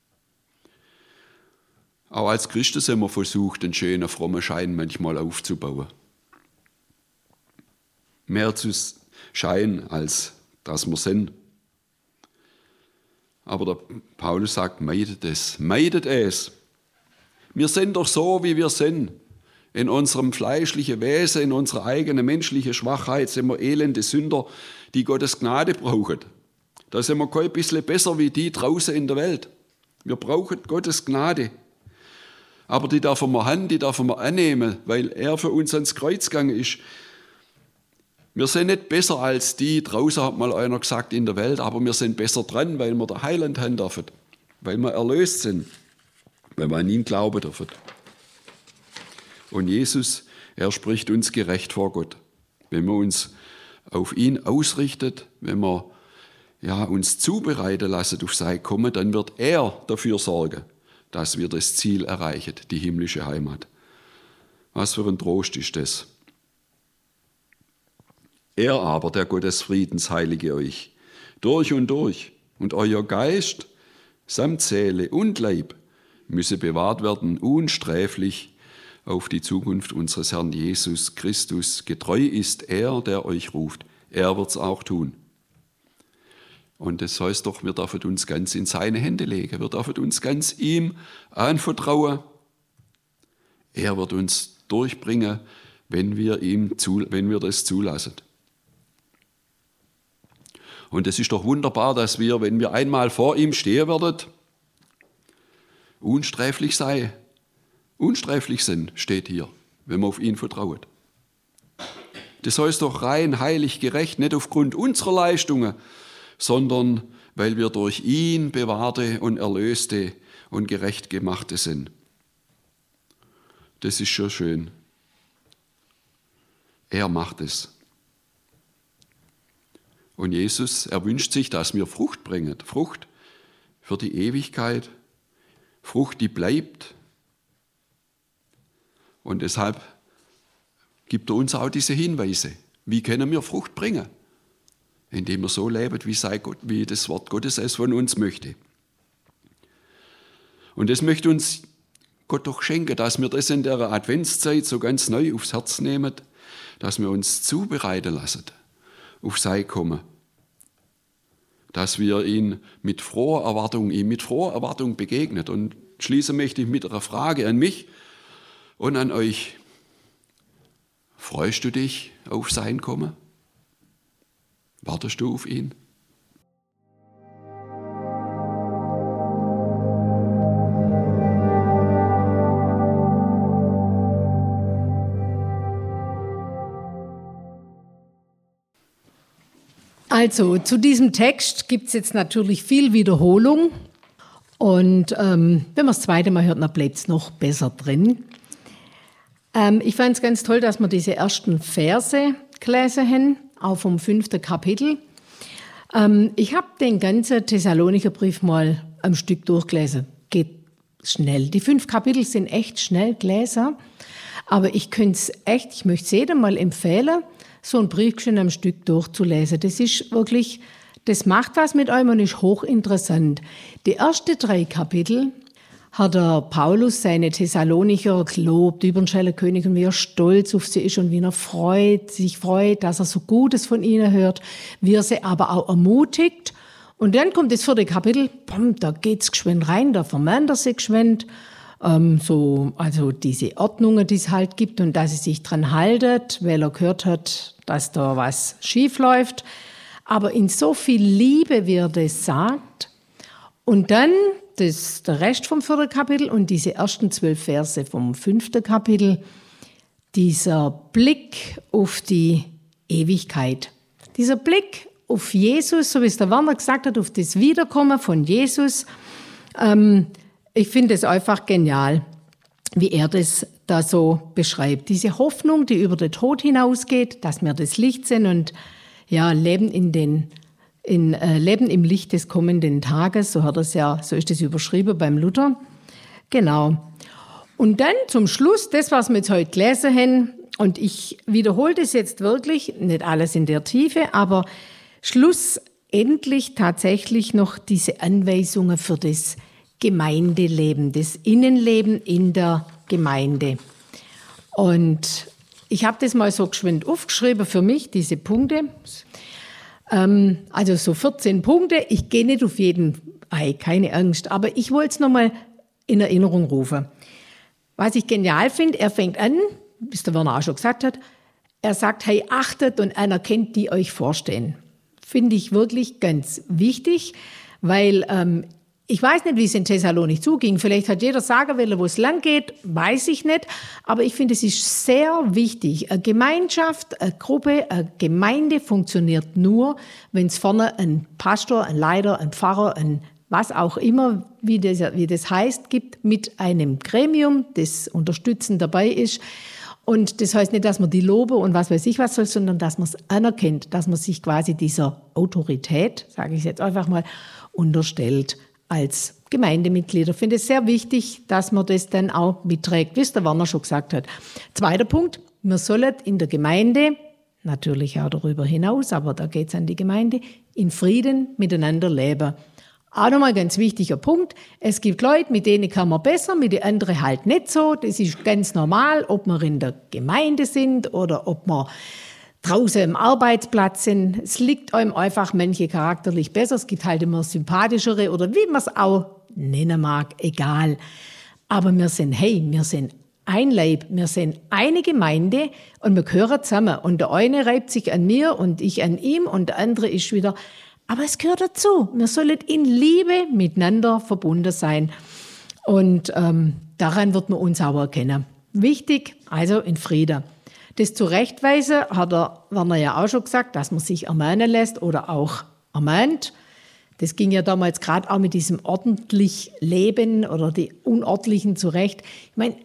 Speaker 1: Auch als Christen sind wir versucht, einen schönen, frommen Schein manchmal aufzubauen. Mehr zu scheinen, als dass wir sind. Aber der Paulus sagt, meidet es, meidet es. Wir sind doch so, wie wir sind. In unserem fleischlichen Wesen, in unserer eigenen menschlichen Schwachheit sind wir elende Sünder, die Gottes Gnade brauchen. Da sind wir kein bisschen besser wie die draußen in der Welt. Wir brauchen Gottes Gnade. Aber die dürfen wir haben, die dürfen wir annehmen, weil er für uns ans Kreuz gegangen ist. Wir sind nicht besser als die, draußen hat mal einer gesagt, in der Welt, aber wir sind besser dran, weil wir der Heiland haben dürfen, weil wir erlöst sind, weil wir an ihn glauben dürfen. Und Jesus, er spricht uns gerecht vor Gott. Wenn wir uns auf ihn ausrichtet, wenn wir ja, uns zubereiten lassen auf sein Kommen, dann wird er dafür sorgen, dass wir das Ziel erreichen, die himmlische Heimat. Was für ein Trost ist das? Er aber, der Gott des Friedens, heilige euch, durch und durch, und euer Geist samt Seele und Leib müsse bewahrt werden, unsträflich auf die Zukunft unseres Herrn Jesus Christus. Getreu ist er, der euch ruft. Er wird es auch tun. Und das heißt doch, wir dürfen uns ganz in seine Hände legen. Wir dürfen uns ganz ihm anvertrauen. Er wird uns durchbringen, wenn wir, ihm zu, wenn wir das zulassen. Und es ist doch wunderbar, dass wir, wenn wir einmal vor ihm stehen werden, unsträflich sei. Unsträflich sind, steht hier, wenn man auf ihn vertraut. Das heißt doch rein, heilig, gerecht, nicht aufgrund unserer Leistungen, sondern weil wir durch ihn bewahrte und erlöste und gerecht gemachte sind. Das ist schon schön. Er macht es. Und Jesus, er wünscht sich, dass wir Frucht bringen. Frucht für die Ewigkeit. Frucht, die bleibt. Und deshalb gibt er uns auch diese Hinweise. Wie können wir Frucht bringen? Indem wir so leben, wie, sei Gott, wie das Wort Gottes es von uns möchte. Und das möchte uns Gott doch schenken, dass wir das in der Adventszeit so ganz neu aufs Herz nehmen, dass wir uns zubereiten lassen auf sein Kommen. Dass wir ihn mit froher Erwartung, ihm mit froher Erwartung begegnen. Und schließen möchte ich mit einer Frage an mich und an euch. Freust du dich auf sein Kommen? Wartest du auf ihn?
Speaker 2: Also zu diesem Text gibt es jetzt natürlich viel Wiederholung und ähm, wenn man das zweite Mal hört, dann bleibt es noch besser drin. Ähm, ich fand es ganz toll, dass wir diese ersten Verse gelesen haben, auch vom fünften Kapitel. Ähm, ich habe den ganzen Thessalonicher Brief mal am Stück durchgelesen. Geht schnell. Die fünf Kapitel sind echt schnell gelesen, aber ich könnte es echt, ich möchte es jedem mal empfehlen, so ein Brief schon am Stück durchzulesen. Das ist wirklich, das macht was mit einem und ist hochinteressant. Die ersten drei Kapitel hat der Paulus seine Thessalonicher gelobt, über den Schellenkönig und wie er stolz auf sie ist und wie er freut, sich freut, dass er so Gutes von ihnen hört, wie er sie aber auch ermutigt. Und dann kommt das vierte Kapitel, bam, da geht's geschwind rein, da vermahnt er sie geschwind. Ähm, so, also diese Ordnungen, die es halt gibt und dass sie sich dran haltet, weil er gehört hat, dass da was schief läuft. Aber in so viel Liebe, wie er das sagt. Und dann das, der Rest vom vierten Kapitel und diese ersten zwölf Verse vom fünften Kapitel, dieser Blick auf die Ewigkeit. Dieser Blick auf Jesus, so wie es der Werner gesagt hat, auf das Wiederkommen von Jesus. Ähm, Ich finde es einfach genial, wie er das da so beschreibt. Diese Hoffnung, die über den Tod hinausgeht, dass wir das Licht sind und ja, leben in den, in, äh, leben im Licht des kommenden Tages. So hat es ja, so ist das überschrieben beim Luther. Genau. Und dann zum Schluss, das, was wir jetzt heute gelesen haben, und ich wiederhole das jetzt wirklich, nicht alles in der Tiefe, aber schlussendlich tatsächlich noch diese Anweisungen für das Gemeindeleben, das Innenleben in der Gemeinde. Und ich habe das mal so geschwind aufgeschrieben für mich, diese Punkte. Ähm, also so vierzehn Punkte. Ich gehe nicht auf jeden ein, keine Angst. Aber ich wollte es nochmal in Erinnerung rufen. Was ich genial finde, er fängt an, wie der Werner auch schon gesagt hat, er sagt, hey, achtet und anerkennt, die euch vorstehen. Finde ich wirklich ganz wichtig, weil ähm, ich weiß nicht, wie es in Thessalonich zuging. Vielleicht hat jeder sagen wollen, wo es lang geht, weiß ich nicht. Aber ich finde, es ist sehr wichtig. Eine Gemeinschaft, eine Gruppe, eine Gemeinde funktioniert nur, wenn es vorne einen Pastor, einen Leiter, einen Pfarrer, ein was auch immer, wie das, wie das heißt, gibt, mit einem Gremium, das unterstützend dabei ist. Und das heißt nicht, dass man die lobe und was weiß ich was soll, sondern dass man es anerkennt, dass man sich quasi dieser Autorität, sage ich jetzt einfach mal, unterstellt als Gemeindemitglieder. Ich finde es sehr wichtig, dass man das dann auch mitträgt, wie es der Werner schon gesagt hat. Zweiter Punkt, wir sollen in der Gemeinde, natürlich auch darüber hinaus, aber da geht es an die Gemeinde, in Frieden miteinander leben. Auch nochmal ein ganz wichtiger Punkt. Es gibt Leute, mit denen kann man besser, mit den anderen halt nicht so. Das ist ganz normal, ob wir in der Gemeinde sind oder ob wir draußen im Arbeitsplatz sind. Es liegt einem einfach manche charakterlich besser. Es gibt halt immer sympathischere oder wie man es auch nennen mag, egal. Aber wir sind, hey, wir sind ein Leib, wir sind eine Gemeinde und wir gehören zusammen. Und der eine reibt sich an mir und ich an ihm und der andere ist wieder. Aber es gehört dazu. Wir sollen in Liebe miteinander verbunden sein. Und ähm, daran wird man uns auch erkennen. Wichtig, also in Frieden. Das Zurechtweisen hat der Werner ja auch schon gesagt, dass man sich ermahnen lässt oder auch ermahnt. Das ging ja damals gerade auch mit diesem ordentlich Leben oder die Unordentlichen zurecht. Ich meine,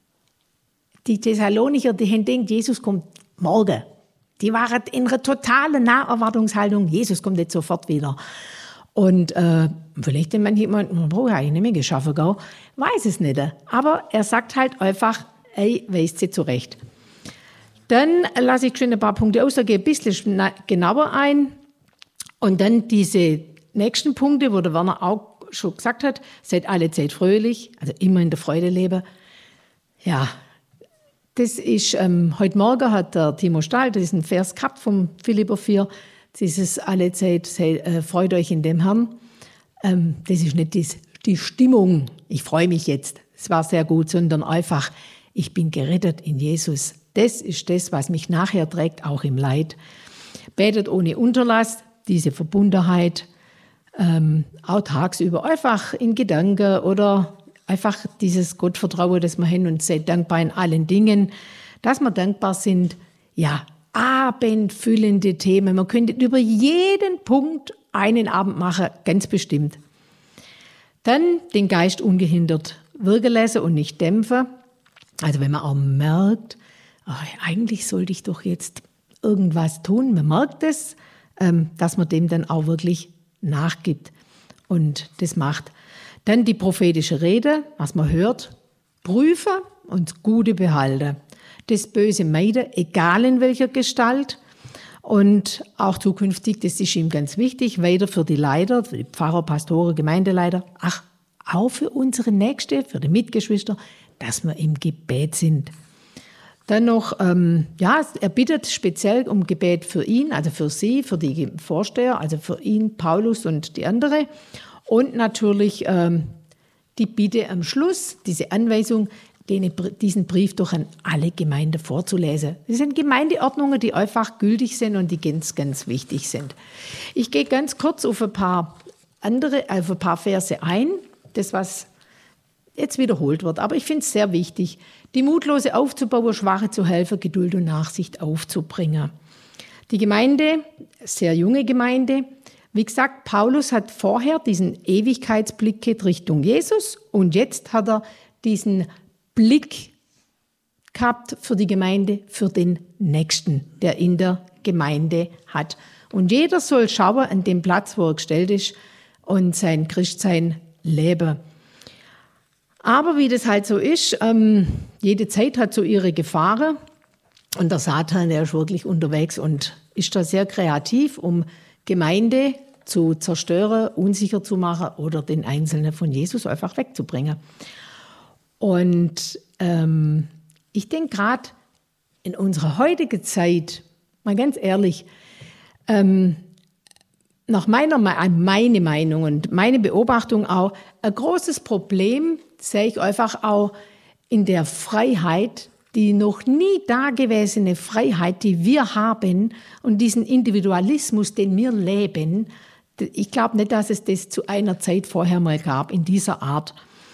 Speaker 2: die Thessalonicher, die haben gedacht, Jesus kommt morgen. Die waren in einer totalen Naherwartungshaltung. Jesus kommt jetzt sofort wieder. Und äh, vielleicht den manche jemand, man braucht ja eigentlich nicht mehr geschaffen, gell? Weiß es nicht. Aber er sagt halt einfach, ey, weist sie zurecht. Dann lasse ich schon ein paar Punkte aus, da gehe ein bisschen genauer ein. Und dann diese nächsten Punkte, wo der Werner auch schon gesagt hat, seid alle Zeit fröhlich, also immer in der Freude leben. Ja, das ist, ähm, heute Morgen hat der Timo Stahl diesen Vers gehabt vom Philipper vier, dieses alle Zeit, sei, äh, freut euch in dem Herrn. Ähm, das ist nicht dies, die Stimmung, ich freue mich jetzt, es war sehr gut, sondern einfach, ich bin gerettet in Jesus. Das ist das, was mich nachher trägt, auch im Leid. Betet ohne Unterlass, diese Verbundenheit, ähm, auch tagsüber, einfach in Gedanken oder einfach dieses Gottvertrauen, das wir haben und seid dankbar in allen Dingen, dass wir dankbar sind. Ja, abendfüllende Themen. Man könnte über jeden Punkt einen Abend machen, ganz bestimmt. Dann den Geist ungehindert wirken lassen und nicht dämpfen. Also wenn man auch merkt, oh, eigentlich sollte ich doch jetzt irgendwas tun, man merkt es, ähm, dass man dem dann auch wirklich nachgibt und das macht. Dann die prophetische Rede, was man hört, prüfen und das Gute behalten. Das Böse meiden, egal in welcher Gestalt. Und auch zukünftig, das ist ihm ganz wichtig, weiter für die Leiter, für die Pfarrer, Pastoren, Gemeindeleiter, ach, auch für unsere Nächste, für die Mitgeschwister, dass wir im Gebet sind. Dann noch, ähm, ja, er bittet speziell um Gebet für ihn, also für sie, für die Vorsteher, also für ihn, Paulus und die andere. Und natürlich ähm, die Bitte am Schluss, diese Anweisung, den, diesen Brief doch an alle Gemeinden vorzulesen. Das sind Gemeindeordnungen, die einfach gültig sind und die ganz, ganz wichtig sind. Ich gehe ganz kurz auf ein paar andere, auf ein paar Verse ein, das was jetzt wiederholt wird. Aber ich finde es sehr wichtig, die Mutlose aufzubauen, Schwache zu helfen, Geduld und Nachsicht aufzubringen. Die Gemeinde, sehr junge Gemeinde, wie gesagt, Paulus hat vorher diesen Ewigkeitsblick Richtung Jesus und jetzt hat er diesen Blick gehabt für die Gemeinde, für den Nächsten, der in der Gemeinde hat. Und jeder soll schauen an dem Platz, wo er gestellt ist und sein Christsein leben. Aber wie das halt so ist, ähm, jede Zeit hat so ihre Gefahren. Und der Satan, der ist wirklich unterwegs und ist da sehr kreativ, um Gemeinde zu zerstören, unsicher zu machen oder den Einzelnen von Jesus einfach wegzubringen. Und ähm, ich denke gerade in unserer heutigen Zeit, mal ganz ehrlich, ähm, nach meiner meine Meinung und meine Beobachtung auch, ein großes Problem sehe ich einfach auch in der Freiheit, die noch nie dagewesene Freiheit, die wir haben und diesen Individualismus, den wir leben. Ich glaube nicht, dass es das zu einer Zeit vorher mal gab, in dieser Art.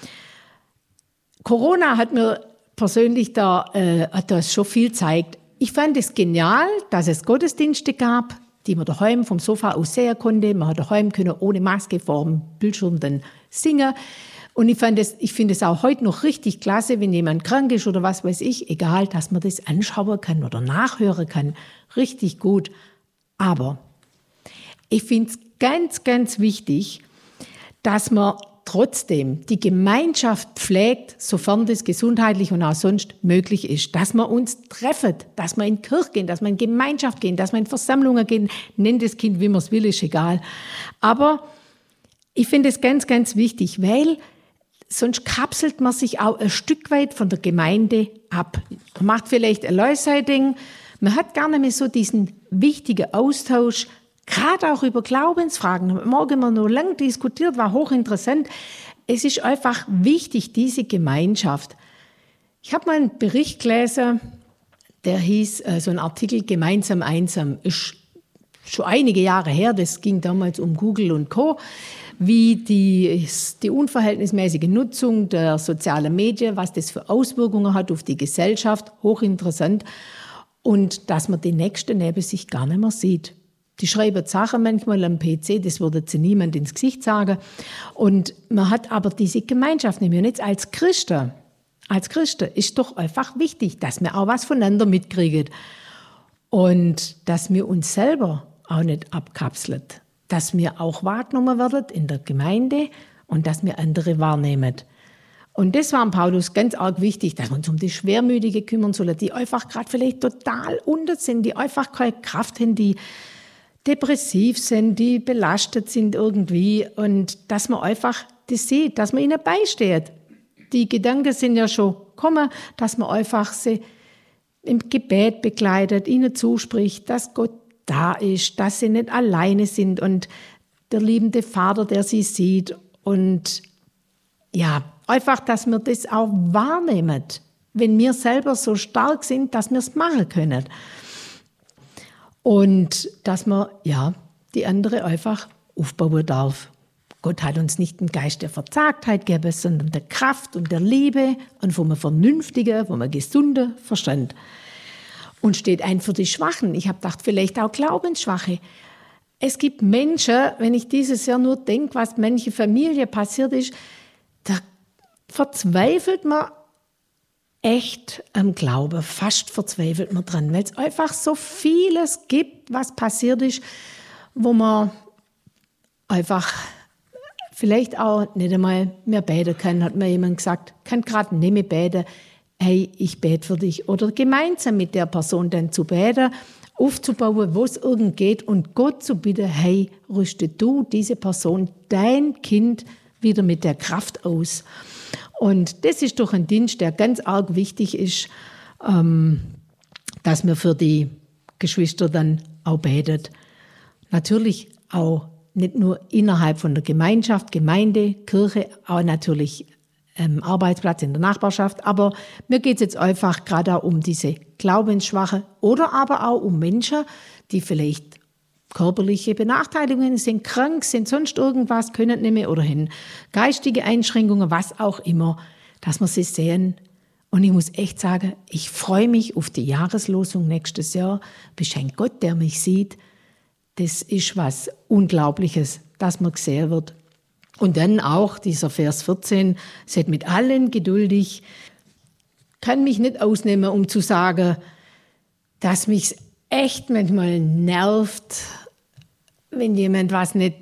Speaker 2: Corona hat mir persönlich da, äh, hat das schon viel gezeigt. Ich fand es genial, dass es Gottesdienste gab, die man daheim vom Sofa aus sehen konnte. Man hat daheim können ohne Maske vor dem Bildschirm dann singen. Und ich, fand es, ich finde es auch heute noch richtig klasse, wenn jemand krank ist oder was weiß ich, egal, dass man das anschauen kann oder nachhören kann. Richtig gut. Aber ich finde es ganz, ganz wichtig, dass man trotzdem die Gemeinschaft pflegt, sofern das gesundheitlich und auch sonst möglich ist. Dass man uns treffet, dass man in die Kirche gehen, dass man in Gemeinschaft gehen, dass man in Versammlungen gehen. Nennt das Kind, wie man es will, ist egal. Aber ich finde es ganz, ganz wichtig, weil sonst kapselt man sich auch ein Stück weit von der Gemeinde ab. Man macht vielleicht ein Leute-Ding. Man hat gar nicht mehr so diesen wichtigen Austausch, gerade auch über Glaubensfragen. Morgen haben wir noch lange diskutiert, war hochinteressant. Es ist einfach wichtig, diese Gemeinschaft. Ich habe mal einen Bericht gelesen, der hieß, äh, so ein Artikel, Gemeinsam einsam. Ist schon einige Jahre her, das ging damals um Google und Co., wie die, die unverhältnismäßige Nutzung der sozialen Medien, was das für Auswirkungen hat auf die Gesellschaft, hochinteressant. Und dass man die Nächsten neben sich gar nicht mehr sieht. Die schreiben Sachen manchmal am P C, das würde sie niemand ins Gesicht sagen. Und man hat aber diese Gemeinschaft nicht mehr. Und jetzt als Christen, als Christen ist doch einfach wichtig, dass wir auch was voneinander mitkriegen. Und dass wir uns selber auch nicht abkapseln. Dass wir auch wahrgenommen werden in der Gemeinde und dass wir andere wahrnehmen. Und das war am Paulus ganz arg wichtig, dass wir uns um die Schwermütigen kümmern sollen, die einfach gerade vielleicht total unter sind, die einfach keine Kraft haben, die depressiv sind, die belastet sind irgendwie. Und dass man einfach das sieht, dass man ihnen beisteht. Die Gedanken sind ja schon gekommen, dass man einfach sie im Gebet begleitet, ihnen zuspricht, dass Gott da ist, dass sie nicht alleine sind und der liebende Vater, der sie sieht. Und ja, einfach, dass wir das auch wahrnehmen, wenn wir selber so stark sind, dass wir es machen können. Und dass man ja, die andere einfach aufbauen darf. Gott hat uns nicht den Geist der Verzagtheit gegeben, sondern der Kraft und der Liebe und vom vernünftigen, vom gesunden Verstand. Und steht ein für die Schwachen. Ich habe gedacht, vielleicht auch Glaubensschwache. Es gibt Menschen, wenn ich dieses Jahr nur denke, was manche Familie passiert ist, da verzweifelt man echt am Glauben, fast verzweifelt man dran, weil es einfach so vieles gibt, was passiert ist, wo man einfach vielleicht auch nicht einmal mehr beten kann, hat mir jemand gesagt, kann gerade nicht mehr beten, hey, ich bete für dich. Oder gemeinsam mit der Person dann zu beten, aufzubauen, wo es irgend geht und Gott zu bitten, hey, rüste du diese Person, dein Kind, wieder mit der Kraft aus. Und das ist doch ein Dienst, der ganz arg wichtig ist, ähm, dass wir für die Geschwister dann auch betet. Natürlich auch nicht nur innerhalb von der Gemeinschaft, Gemeinde, Kirche, auch natürlich ähm, Arbeitsplatz in der Nachbarschaft. Aber mir geht es jetzt einfach gerade auch um diese Glaubensschwache oder aber auch um Menschen, die vielleicht körperliche Benachteiligungen sind, krank sind, sonst irgendwas, können nicht mehr oder hin geistige Einschränkungen, was auch immer, dass wir sie sehen. Und ich muss echt sagen, ich freue mich auf die Jahreslosung nächstes Jahr. Beschenkt Gott, der mich sieht. Das ist was Unglaubliches, dass man gesehen wird. Und dann auch dieser Vers vierzehn, seid mit allen geduldig, kann mich nicht ausnehmen, um zu sagen, dass mich echt manchmal nervt, wenn jemand was nicht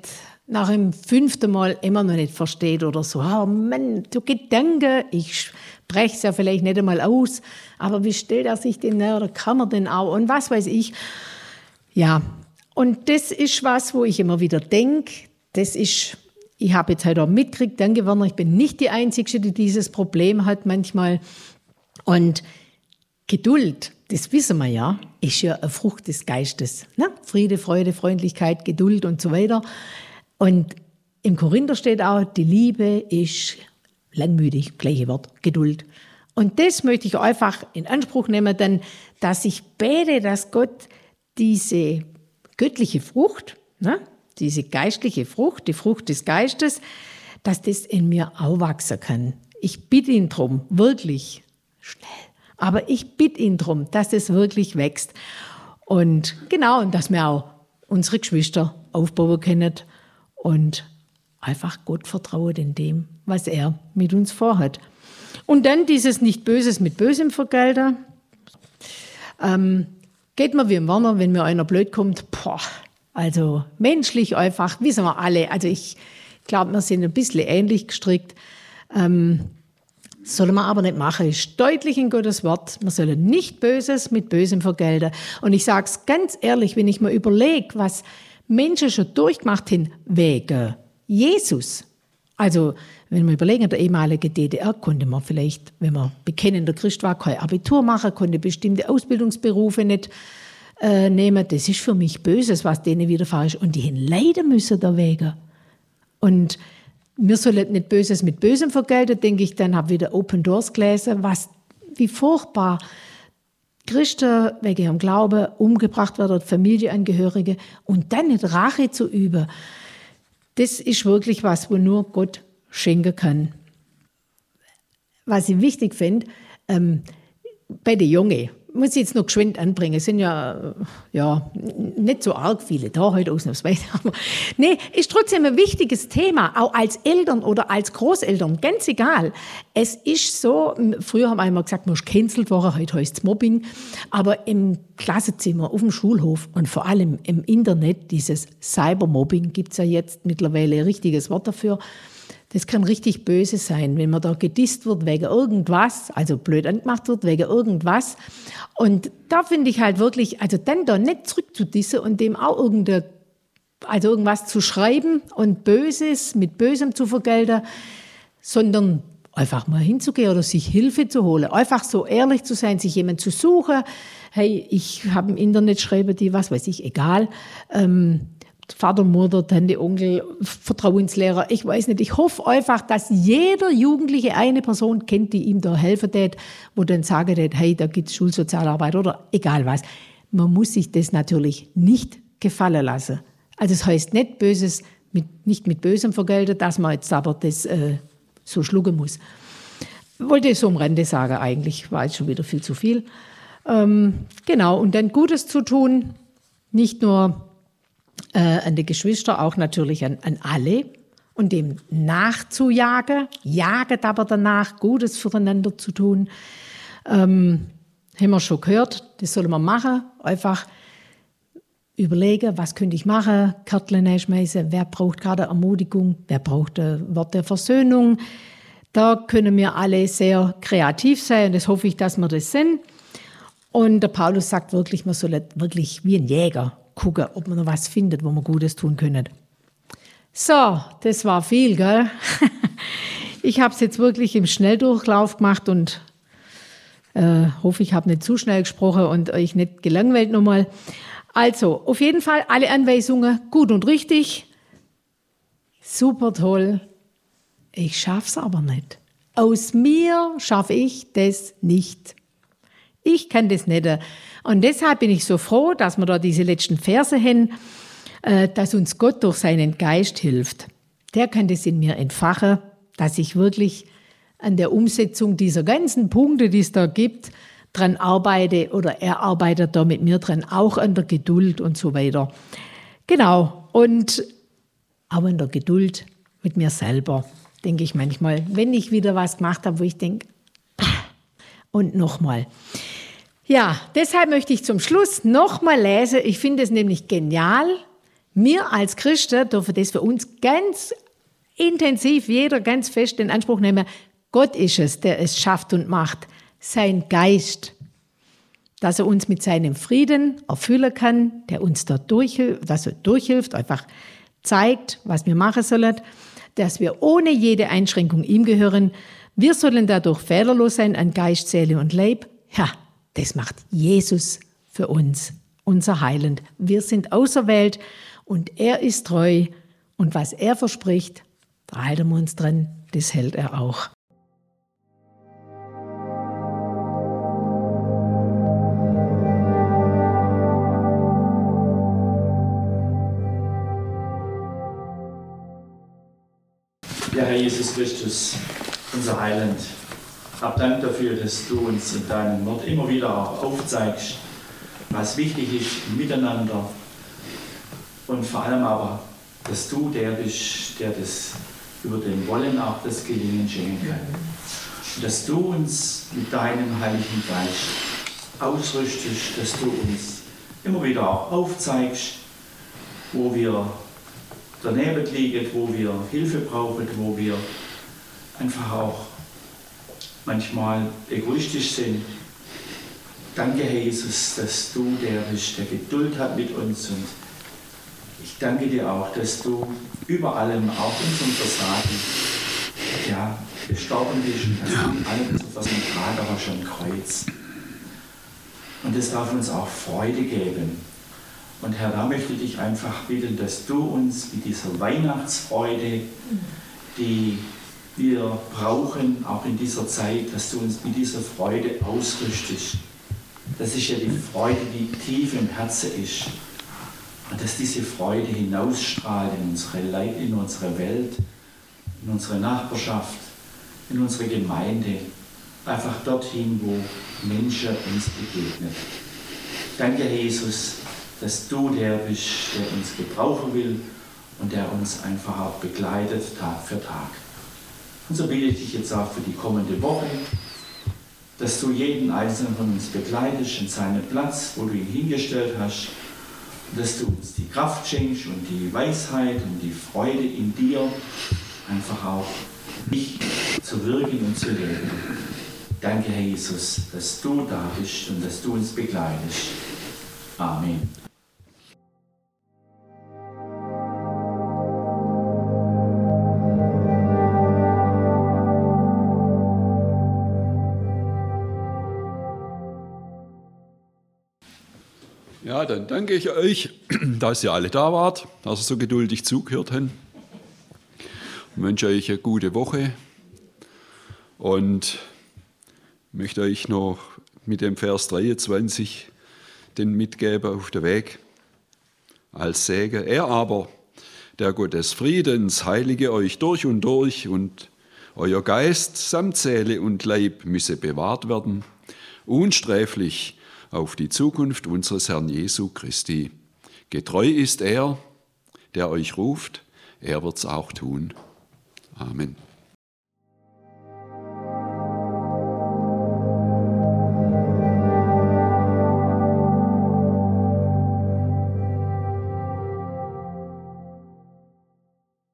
Speaker 2: nach dem fünften Mal immer noch nicht versteht oder so. Oh Mann, du Gedanke, ich spreche es ja vielleicht nicht einmal aus, aber wie stellt er sich denn näher, oder kann er denn auch und was weiß ich. Ja, und das ist was, wo ich immer wieder denke, das ist, ich habe jetzt heute auch mitgekriegt, danke Werner, ich bin nicht die Einzige, die dieses Problem hat manchmal. Und Geduld, das wissen wir ja, ist ja eine Frucht des Geistes. Ne? Friede, Freude, Freundlichkeit, Geduld und so weiter. Und im Korinther steht auch, die Liebe ist langmütig, gleiche Wort, Geduld. Und das möchte ich einfach in Anspruch nehmen, denn dass ich bete, dass Gott diese göttliche Frucht, ne, diese geistliche Frucht, die Frucht des Geistes, dass das in mir auch wachsen kann. Ich bitte ihn drum, wirklich schnell, aber ich bitte ihn drum, dass es wirklich wächst. Und genau, und dass wir auch unsere Geschwister aufbauen können und einfach Gott vertrauen in dem, was er mit uns vorhat. Und dann dieses nicht Böses mit Bösem vergelten. Ähm, geht mir wie im Werner, wenn mir einer blöd kommt, boah, also menschlich einfach, wissen wir alle, also ich glaube, wir sind ein bisschen ähnlich gestrickt. Ähm, soll man aber nicht machen, ist deutlich in Gottes Wort. Man soll nicht Böses mit Bösem vergelten. Und ich sage es ganz ehrlich, wenn ich mir überlege, was Menschen schon durchgemacht haben wegen Jesus. Also, wenn wir überlegen, der ehemalige D D R konnte man vielleicht, wenn man bekennender Christ war, kein Abitur machen, konnte bestimmte Ausbildungsberufe nicht äh, nehmen. Das ist für mich Böses, was denen widerfahren ist. Und die haben leiden müssen deswegen. Und wir sollen nicht Böses mit Bösem vergelten, denke ich, dann habe ich wieder Open Doors gelesen, was, wie furchtbar Christen wegen ihrem Glauben umgebracht werden, Familienangehörige, und dann nicht Rache zu üben. Das ist wirklich was, wo nur Gott schenken kann. Was ich wichtig finde, ähm, bei den Jungen, muss ich jetzt noch geschwind anbringen, es sind ja, ja nicht so arg viele da heute ausnahmsweise, aber nee, ist trotzdem ein wichtiges Thema, auch als Eltern oder als Großeltern, ganz egal. Es ist so, früher haben wir einmal gesagt, man ist gecancelt worden, heute heißt es Mobbing, aber im Klassenzimmer, auf dem Schulhof und vor allem im Internet, dieses Cybermobbing, gibt es ja jetzt mittlerweile ein richtiges Wort dafür. Das kann richtig böse sein, wenn man da gedisst wird wegen irgendwas, also blöd angemacht wird wegen irgendwas. Und da finde ich halt wirklich, also dann da nicht zurückzudissen und dem auch irgende, also irgendwas zu schreiben und Böses mit Bösem zu vergelten, sondern einfach mal hinzugehen oder sich Hilfe zu holen. Einfach so ehrlich zu sein, sich jemand zu suchen. Hey, ich habe im Internet schreiben die, was weiß ich, egal. Ähm, Vater, Mutter, Tante, Onkel, Vertrauenslehrer, ich weiß nicht. Ich hoffe einfach, dass jeder Jugendliche eine Person kennt, die ihm da helfen tät, wo dann sagen tät, hey, da gibt's Schulsozialarbeit oder egal was. Man muss sich das natürlich nicht gefallen lassen. Also es heißt nicht Böses, mit, nicht mit Bösem vergelten, dass man jetzt aber das äh, so schlucken muss. Wollte ich so am Rande sagen eigentlich, war jetzt schon wieder viel zu viel. Ähm, genau, und dann Gutes zu tun, nicht nur Äh, an die Geschwister, auch natürlich an, an alle und dem nachzujagen, jaget aber danach, Gutes füreinander zu tun. Ähm, haben wir schon gehört, das soll man machen, einfach überlegen, was könnte ich machen, Kärtchen einschmeißen, wer braucht gerade Ermutigung, wer braucht ein Wort der Versöhnung. Da können wir alle sehr kreativ sein, das hoffe ich, dass wir das sind. Und der Paulus sagt wirklich, man soll wirklich wie ein Jäger gucken, ob man noch was findet, wo man Gutes tun können. So, das war viel, gell? Ich habe es jetzt wirklich im Schnelldurchlauf gemacht und äh, hoffe, ich habe nicht zu schnell gesprochen und euch nicht gelangweilt nochmal. Also, auf jeden Fall alle Anweisungen gut und richtig. Super toll. Ich schaff's aber nicht. Aus mir schaffe ich das nicht. Ich kann das nicht. Und deshalb bin ich so froh, dass wir da diese letzten Verse haben, dass uns Gott durch seinen Geist hilft. Der kann das in mir entfachen, dass ich wirklich an der Umsetzung dieser ganzen Punkte, die es da gibt, dran arbeite oder er arbeitet da mit mir dran, auch an der Geduld und so weiter. Genau. Und auch an der Geduld mit mir selber, denke ich manchmal, wenn ich wieder was gemacht habe, wo ich denke, und nochmal. Ja, deshalb möchte ich zum Schluss nochmal lesen. Ich finde es nämlich genial, Wir als Christen dürfen das für uns ganz intensiv, jeder ganz fest in Anspruch nehmen. Gott ist es, der es schafft und macht. Sein Geist, dass er uns mit seinem Frieden erfüllen kann, der uns da durchhilft, dass er durchhilft, einfach zeigt, was wir machen sollen, dass wir ohne jede Einschränkung ihm gehören. Wir sollen dadurch fehlerlos sein an Geist, Seele und Leib. Ja, das macht Jesus für uns, unser Heiland. Wir sind auserwählt und er ist treu. Und was er verspricht, da halten wir uns dran, das hält er auch.
Speaker 3: Ja, Herr Jesus Christus, unser Heiland, hab Dank dafür, dass du uns in deinem Wort immer wieder auch aufzeigst, was wichtig ist im Miteinander und vor allem aber, dass du der bist, der das über den Wollen auch das Gelingen schenken kann. Und dass du uns mit deinem Heiligen Geist ausrüstest, dass du uns immer wieder auch aufzeigst, wo wir daneben liegen, wo wir Hilfe brauchen, wo wir einfach auch manchmal egoistisch sind. Danke, Herr Jesus, dass du der bist, der Geduld hat mit uns. Und ich danke dir auch, dass du über allem, auch unserem Versagen, ja, gestorben bist und dass du in allem zu versagen tragst, aber schon Kreuz. Und es darf uns auch Freude geben. Und Herr, da möchte ich dich einfach bitten, dass du uns mit dieser Weihnachtsfreude, die wir brauchen, auch in dieser Zeit, dass du uns mit dieser Freude ausrüstest. Das ist ja die Freude, die tief im Herzen ist. Und dass diese Freude hinausstrahlt in unsere Leib, in unsere Welt, in unsere Nachbarschaft, in unsere Gemeinde, einfach dorthin, wo Menschen uns begegnen. Danke, Herr Jesus, dass du der bist, der uns gebrauchen will und der uns einfach auch begleitet, Tag für Tag. Und so bitte ich dich jetzt auch für die kommende Woche, dass du jeden Einzelnen von uns begleitest in seinen Platz, wo du ihn hingestellt hast, und dass du uns die Kraft schenkst und die Weisheit und die Freude in dir, einfach auch nicht zu wirken und zu leben. Danke, Herr Jesus, dass du da bist und dass du uns begleitest. Amen.
Speaker 1: Ja, dann danke ich euch, dass ihr alle da wart, dass ihr so geduldig zugehört habt. Ich wünsche euch eine gute Woche und möchte euch noch mit dem Vers dreiundzwanzig den mitgeben auf den Weg als Segen. Er aber, der Gott des Friedens, heilige euch durch und durch und euer Geist samt Seele und Leib müsse bewahrt werden, unsträflich auf die Zukunft unseres Herrn Jesu Christi. Getreu ist er, der euch ruft, er wird's auch tun. Amen.